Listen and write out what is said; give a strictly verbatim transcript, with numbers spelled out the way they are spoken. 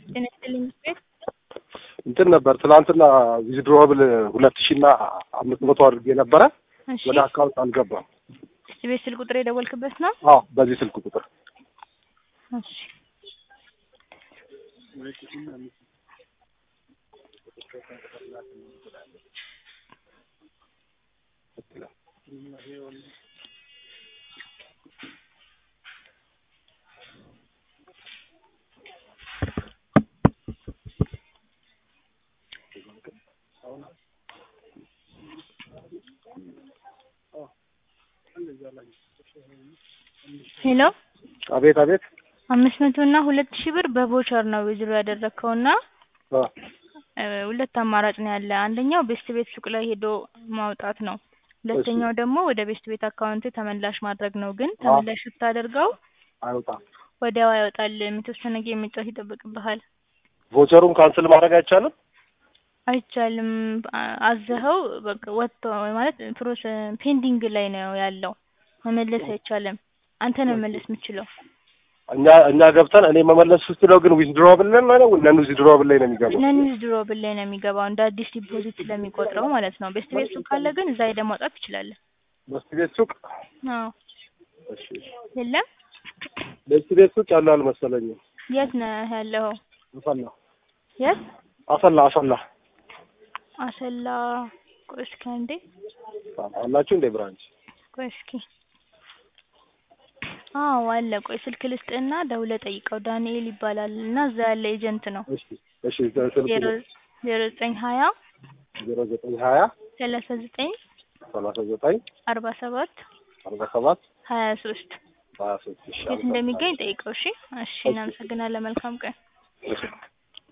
ጤናስጥልኝ ቤት እንትን ነበር ትናንትና ዊዝድሮብል ሁለት ሺህ እና አምስት መቶ አድርጌ ነበረ ወደ አካውንት አልገባም። እሺ ቤት ስልክ ቁጥር የደወልክበት ነው? አዎ በዚህ ስልክ ቁጥር። እሺ ሄሎ አቤት አቤት አምስት መቶ እና ሁለት ሺህ ብር በቮቸር ነው ዊዝድሮ ያደረከውና አ ሁለት አማራጭ ነው ያለ። አንደኛው ቤስት ቤት ሱቅ ላይ ሄዶ ማውጣት ነው። ሁለተኛው ደግሞ ወደ ቤስት ቤት አካውንት ተመላሽ ማድረግ ነው። ግን ተመላሽ ስታደርገው አይወጣም፣ ወዲያው አይወጣል። የተወሰነ ጊዜ መጫወት ይጠበቅብሃል። ቮቸሩን ካንስል ማድረግ አይቻልም? አይቻልም። አዘኸው በቃ ወጥቶ ማለት ፕሮሰስ ፔንዲንግ ላይ ነው ያለው። መመለስ አይቻልም። አንተ ነው መመለስ የምትችለው። እኛ እኛ ገብተን እኔ መመለስ ስትለው ግን ዊዝድሮብል ላይ ነው ወይ ነን ዊዝድሮብል ላይ ነው የሚገባው? ነን ዊዝድሮብል ላይ ነው የሚገባው እንደ አዲስ ዲፖዚት ስለሚቆጥረው ማለት ነው። ቤስት ቤት ሱቅ ካለ ግን እዛ ሄደህ ማውጣት ትችላለህ። ቤስት ቤት ሱቅ? አዎ። እሺ የለም ቤስት ቤት ሱቅ ያለው አልመሰለኝም። የት ነው ያለው? አሰላ። የት? አሰላ አሰላ አሰላ። ቆይ እስኪ አንዴ አላችሁ እንደ ብራንች? ቆይ እስኪ አዎ አለ። ቆይ ስልክ ልስጥና ደውለህ ጠይቀው። ዳንኤል ይባላል እና እዛ ያለ ኤጀንት ነው። እሺ እሺ ስልክ ዜሮ ዘጠኝ ሀያ ዜሮ ዘጠኝ ሀያ ሰላሳ ዘጠኝ ሰላሳ ዘጠኝ አርባ ሰባት አርባ ሰባት ሀያ ሶስት ሀያ ሶስት። እሺ የት እንደሚገኝ ጠይቀው። እሺ እሺ እናመሰግናለን። መልካም ቀን። እሺ